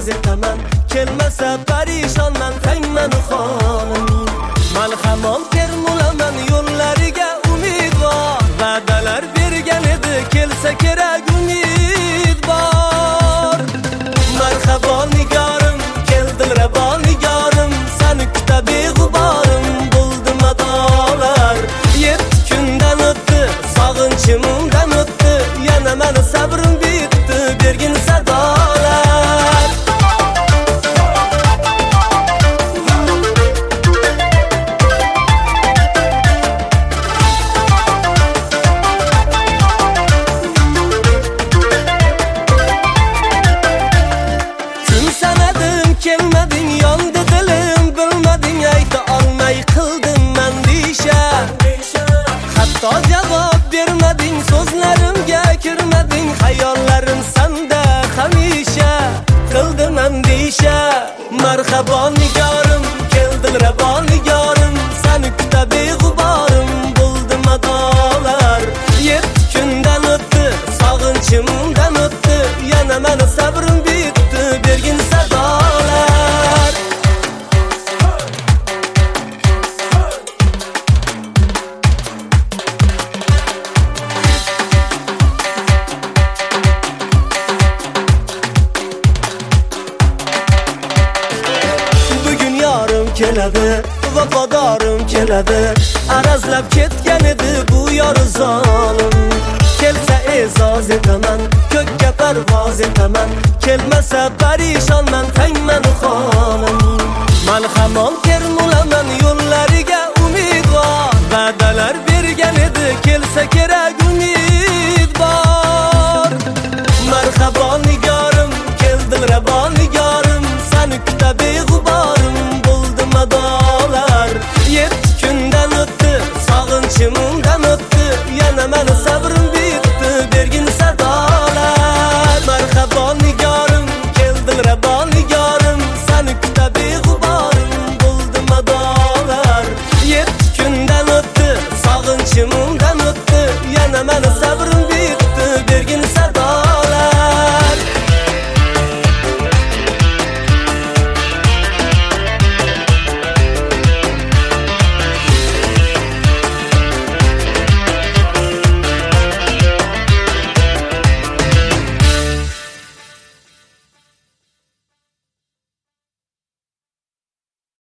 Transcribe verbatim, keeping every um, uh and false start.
e'zoz etaman, kelmasa parishonman tangman xonim. Men hamon termulaman yo'llariga umidvor, va'dalar bergan edi kelsa kerak umid bor. Marhabo nigorim, keldil rabo nigorim, seni kuta beg'uborim bo'ldim adolar. Yetti kundan o'tdi, sog'inchimdan o'tdi, yana meni sabrim bitdi, bergin sadolar. Kun sanadim kelmading, yondi dilim, bilmading ayta olmay qildim mandisha. Hatto javob bermading, so'zlarimga kirmading, xayollarim sanda hamisha qildim andisha. Marhabo nigorim, keldil rabo nigorim, seni kuta beg'uborim bo'ldim adolar. Yetti kundan o'tdi, sog'inchimdan o'tdi, yana meni sabrim bitdi, bergin sadolar. Bugun yorim keladi, vafodorim keladi, arazlab ketgan edi bu yor zolim. Kelsa e'zoz etaman, ko'kka parvoz etaman, kelmasa parishonman tangman xonim.